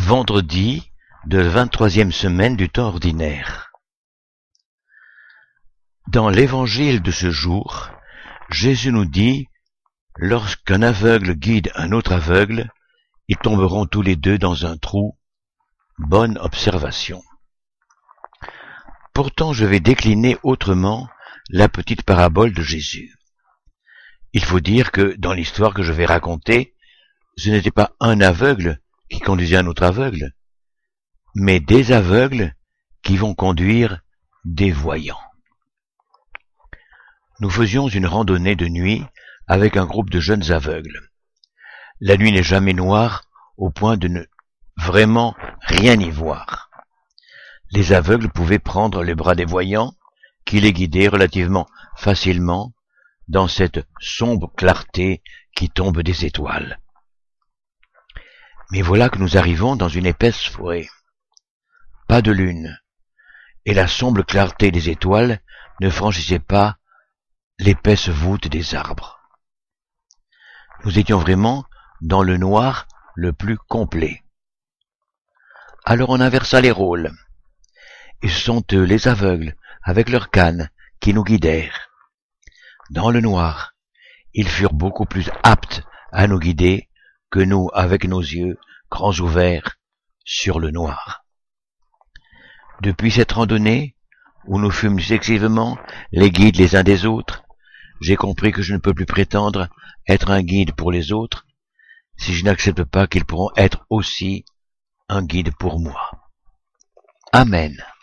Vendredi de la 23e semaine du temps ordinaire. Dans l'évangile de ce jour, Jésus nous dit « Lorsqu'un aveugle guide un autre aveugle, ils tomberont tous les deux dans un trou. » Bonne observation. Pourtant, je vais décliner autrement la petite parabole de Jésus. Il faut dire que dans l'histoire que je vais raconter, ce n'était pas un aveugle qui conduisait un autre aveugle, mais des aveugles qui vont conduire des voyants. Nous faisions une randonnée de nuit avec un groupe de jeunes aveugles. La nuit n'est jamais noire au point de ne vraiment rien y voir. Les aveugles pouvaient prendre les bras des voyants qui les guidaient relativement facilement dans cette sombre clarté qui tombe des étoiles. Mais voilà que nous arrivons dans une épaisse forêt. Pas de lune, et la sombre clarté des étoiles ne franchissait pas l'épaisse voûte des arbres. Nous étions vraiment dans le noir le plus complet. Alors on inversa les rôles, et ce sont eux, les aveugles, avec leurs cannes, qui nous guidèrent. Dans le noir, ils furent beaucoup plus aptes à nous guider que nous avec nos yeux grands ouverts sur le noir. Depuis cette randonnée, où nous fûmes successivement les guides les uns des autres, j'ai compris que je ne peux plus prétendre être un guide pour les autres si je n'accepte pas qu'ils pourront être aussi un guide pour moi. Amen.